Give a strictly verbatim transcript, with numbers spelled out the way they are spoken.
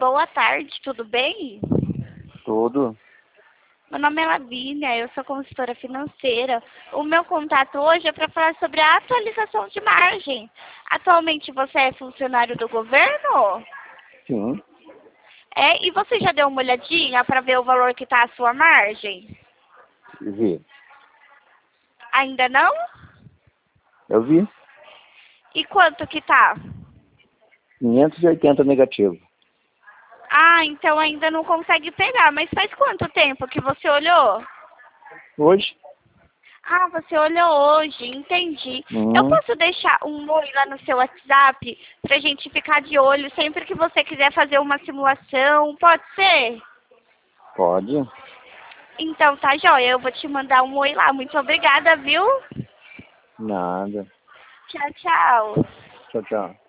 boa tarde, tudo bem? Tudo. Meu nome é Lavínia, eu sou consultora financeira. O meu contato hoje é para falar sobre a atualização de margem. Atualmente você é funcionário do governo? Sim. É, e você já deu uma olhadinha para ver o valor que está a sua margem? Vi. Ainda não? Eu vi. E quanto que tá? quinhentos e oitenta negativo. Ah, então ainda não consegue pegar, mas faz quanto tempo que você olhou? Hoje? Ah, você olhou hoje, entendi. Eu Hum, posso deixar um oi lá no seu WhatsApp pra gente ficar de olho sempre que você quiser fazer uma simulação, pode ser? pode. Então tá joia, eu vou te mandar um oi lá. Muito obrigada, viu? Nada. Tchau, tchau. Tchau, tchau.